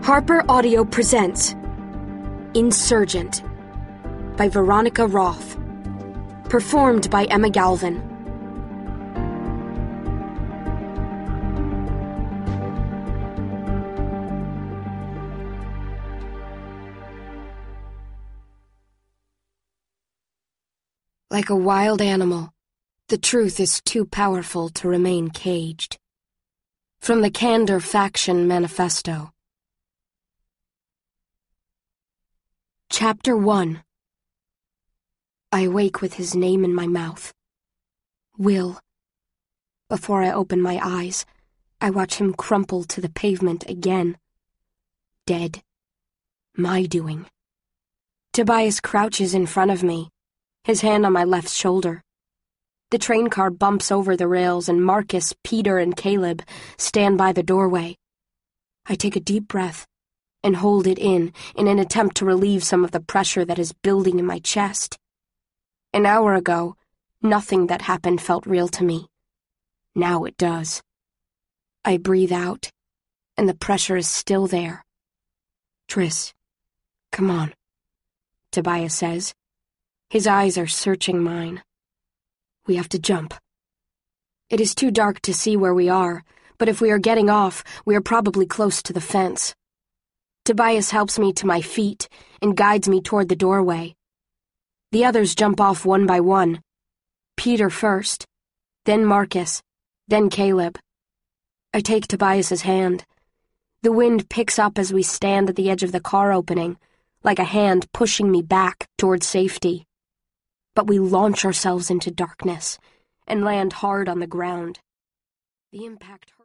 Harper Audio presents Insurgent by Veronica Roth. Performed by Emma Galvin. Like a wild animal, the truth is too powerful to remain caged. From the Candor Faction Manifesto. Chapter 1. I awake with his name in my mouth. Will. Before I open my eyes, I watch him crumple to the pavement again. Dead. My doing. Tobias crouches in front of me, his hand on my left shoulder. The train car bumps over the rails and Marcus, Peter, and Caleb stand by the doorway. I take a deep breath and hold it in an attempt to relieve some of the pressure that is building in my chest. An hour ago, nothing that happened felt real to me. Now it does. I breathe out, and the pressure is still there. Tris, come on, Tobias says. His eyes are searching mine. We have to jump. It is too dark to see where we are, but if we are getting off, we are probably close to the fence. Tobias helps me to my feet and guides me toward the doorway. The others jump off one by one. Peter first, then Marcus, then Caleb. I take Tobias's hand. The wind picks up as we stand at the edge of the car opening, like a hand pushing me back toward safety. But we launch ourselves into darkness and land hard on the ground. The impact hurt.